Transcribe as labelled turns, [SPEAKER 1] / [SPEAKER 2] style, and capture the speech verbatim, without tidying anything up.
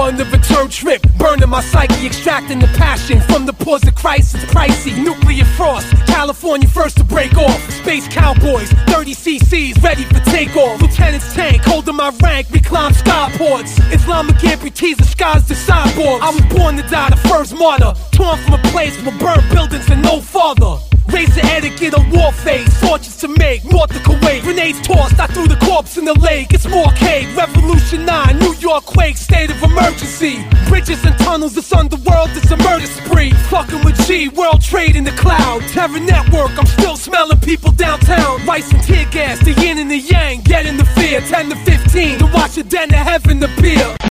[SPEAKER 1] on the return trip, burning my psyche, extracting the passion from the pores of Christ. It's pricey, nuclear frost, California first to break off. Space cowboys, thirty C Cs ready for takeoff. Lieutenant's tank, holding my rank, we climb skyports. Islamic amputees disguised the cyborg. I was born to die, the first martyr, torn from a place with burned buildings and no father. Raise the etiquette of war phase, torches to make, north of Kuwait. Grenades tossed, I threw the corpse in the lake. It's more cake, Revolution nine, New York quake, state of emergency. Bridges and tunnels, this underworld, it's a murder spree. Fucking with G, world trade in the cloud. Terror network, I'm still smelling people downtown. Rice and tear gas, the yin and the yang, getting the fear. Ten to fifteen, to watch a den of heaven appear.